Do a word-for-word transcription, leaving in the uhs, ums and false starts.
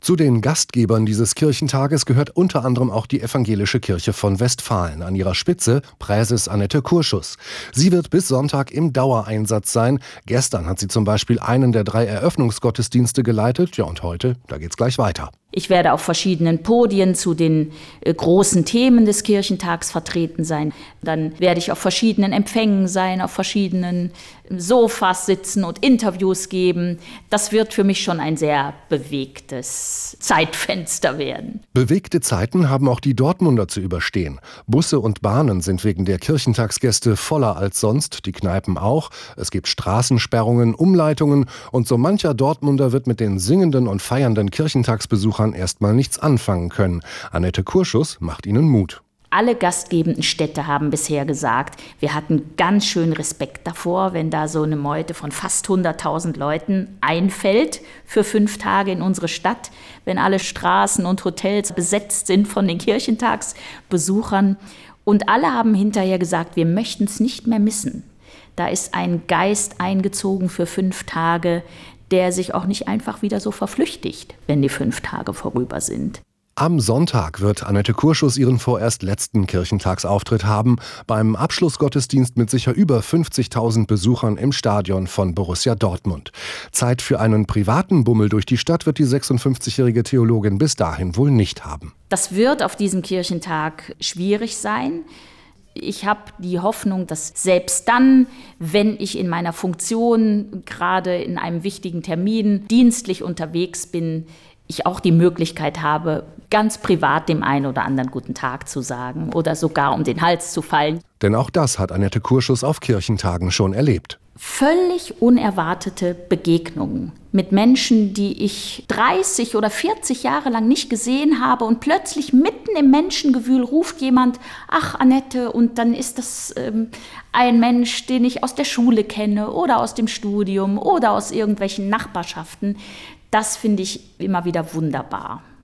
Zu den Gastgebern dieses Kirchentages gehört unter anderem auch die Evangelische Kirche von Westfalen. An ihrer Spitze Präses Annette Kurschus. Sie wird bis Sonntag im Dauereinsatz sein. Gestern hat sie zum Beispiel einen der drei Eröffnungsgottesdienste geleitet. Ja, und heute, da geht's gleich weiter. Ich werde auf verschiedenen Podien zu den äh, großen Themen des Kirchentags vertreten sein. Dann werde ich auf verschiedenen Empfängen sein, auf verschiedenen Sofas sitzen und Interviews geben. Das wird für mich schon ein sehr bewegtes Zeitfenster werden. Bewegte Zeiten haben auch die Dortmunder zu überstehen. Busse und Bahnen sind wegen der Kirchentagsgäste voller als sonst, die Kneipen auch. Es gibt Straßensperrungen, Umleitungen und so mancher Dortmunder wird mit den singenden und feiernden Kirchentagsbesuchern erstmal nichts anfangen können. Annette Kurschus macht ihnen Mut. Alle gastgebenden Städte haben bisher gesagt, wir hatten ganz schön Respekt davor, wenn da so eine Meute von fast hunderttausend Leuten einfällt für fünf Tage in unsere Stadt, wenn alle Straßen und Hotels besetzt sind von den Kirchentagsbesuchern. Und alle haben hinterher gesagt, wir möchten es nicht mehr missen. Da ist ein Geist eingezogen für fünf Tage, der sich auch nicht einfach wieder so verflüchtigt, wenn die fünf Tage vorüber sind. Am Sonntag wird Annette Kurschus ihren vorerst letzten Kirchentagsauftritt haben, beim Abschlussgottesdienst mit sicher über fünfzigtausend Besuchern im Stadion von Borussia Dortmund. Zeit für einen privaten Bummel durch die Stadt wird die sechsundfünfzigjährige Theologin bis dahin wohl nicht haben. Das wird auf diesem Kirchentag schwierig sein. Ich habe die Hoffnung, dass selbst dann, wenn ich in meiner Funktion gerade in einem wichtigen Termin dienstlich unterwegs bin, ich auch die Möglichkeit habe, ganz privat dem einen oder anderen guten Tag zu sagen oder sogar um den Hals zu fallen. Denn auch das hat Annette Kurschus auf Kirchentagen schon erlebt. Völlig unerwartete Begegnungen mit Menschen, die ich dreißig oder vierzig Jahre lang nicht gesehen habe und plötzlich mitten im Menschengewühl ruft jemand, ach Annette, und dann ist das ähm, ein Mensch, den ich aus der Schule kenne oder aus dem Studium oder aus irgendwelchen Nachbarschaften. Das finde ich immer wieder wunderbar.